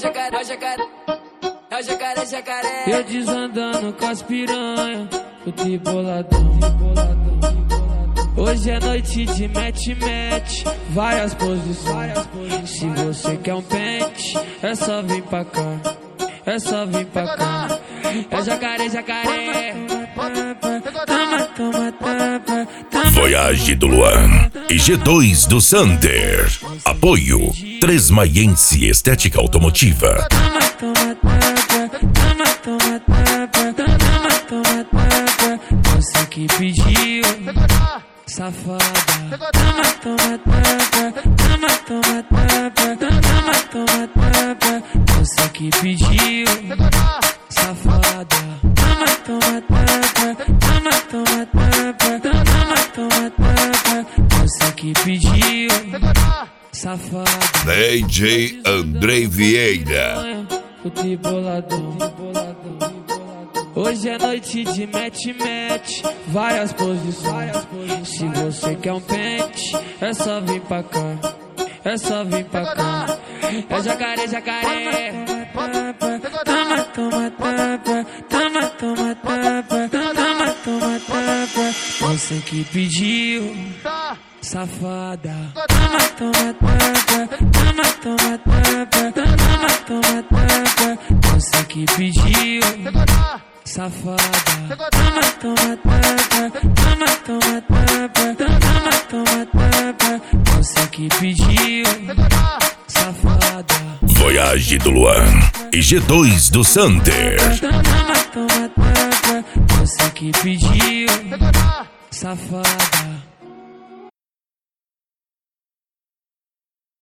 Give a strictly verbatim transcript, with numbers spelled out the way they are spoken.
jacaré, é jacaré, é o jacaré, jacaré. Eu desandando com as piranha, o triboladão. Hoje é noite de match-match, várias posições. Se você quer um pente, é só vir pra cá, é só vir pra cá. É jacaré, jacaré. Toma, toma, tapa, toma. Voyage do Luan e G dois do Sander. Apoio Tresmaiense Estética Automotiva. Toma, toma, tapa, toma, toma, tapa, toma, toma, tapa. Você que pediu, safada. Toma, toma, tapa, toma, toma, tapa, toma, toma, tapa. Você que pediu, safada. Toma, toma, tapa, toma, toma, tapa, toma, toma, tapa. Você que pediu, safada. D J Andrei Vieira. O triboladão. Hoje é noite de match-match, várias posições. Se você quer um pente, é só vir pra cá, é só vir pra cá. É jacaré, jacaré. Toma, toma, tapa, toma, toma, tapa, toma, toma, tapa. Você que pediu, safada. Toma, toma, tapa, toma, toma, tapa, toma, toma, tapa. Você que pediu, safada. Toma, toma, tapa, toma, toma, tapa, toma, toma, tapa. Você que pediu, safada. Voyage do Luan e G dois do Sander. Toma, toma, tapa. Você que pediu, safada.